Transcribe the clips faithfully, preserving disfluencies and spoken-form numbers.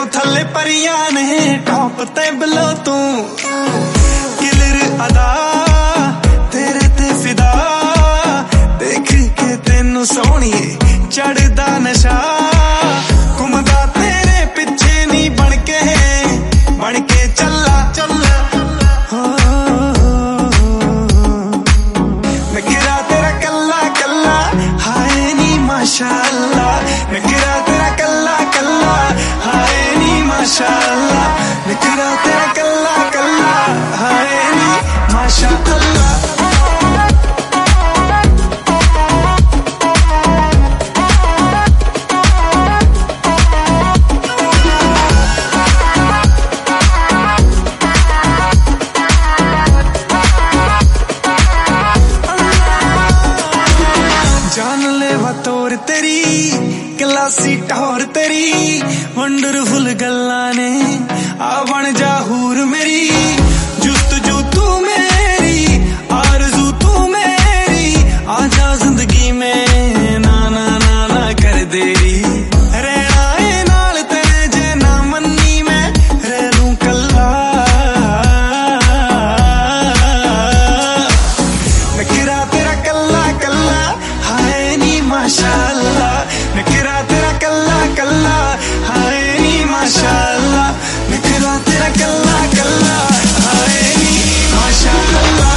थल्ले परियां ने टॉप ते बिलो तू किलर अदा तेरे ते फिदा देख के तेनू सोहणिए चढ़दा नशा घुमदा तेरे पिछे नी बनके बनके चला चला हो नखरा तेरा कल्ला कल्ला हाय नी माशाअल्लाह नखरा तेरा कल्ला कल्ला हाय नी माशाअल्लाह नखरा तेरा कल्ला कल्ला हाय नी माशाअल्लाह जान ले तोर तेरी क्लासी टोर तेरी वंडरफुल गल्ला ने आ बन जा हूर मेरी जुस्त जू तू मेरी आरज़ू तू मेरी आजा जिंदगी में ना ना ना ना कर देरी रहना ए नाल तेरे जे ना मन्नी मैं रह लूं कल्ला नखरा तेरा कल्ला कल्ला हाय नी माशाअल्लाह नखरा तेरा कल्ला कल्ला हाय नी माशाअल्लाह नखरा तेरा कल्ला कल्ला हाय नी माशाअल्लाह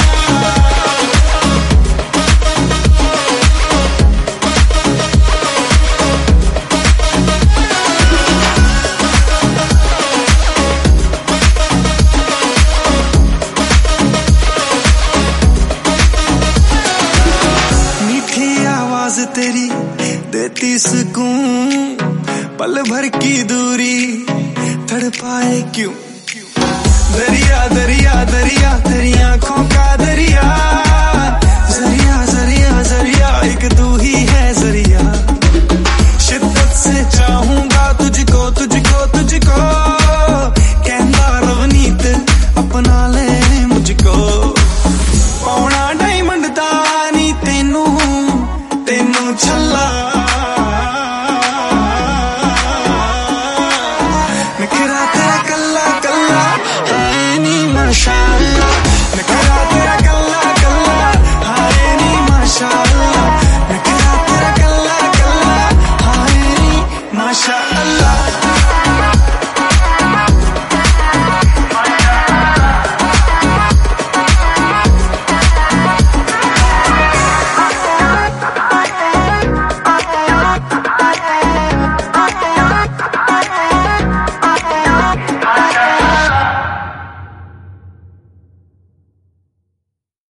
तेरी देती सुकून पल भर की दूरी तड़पाए क्यों दरिया दरिया दरिया तेरी आंखों का दरिया जरिया जरिया जरिया एक तू ही है जरिया शिद्दत से चाहूंगा तुझको तुझको तुझको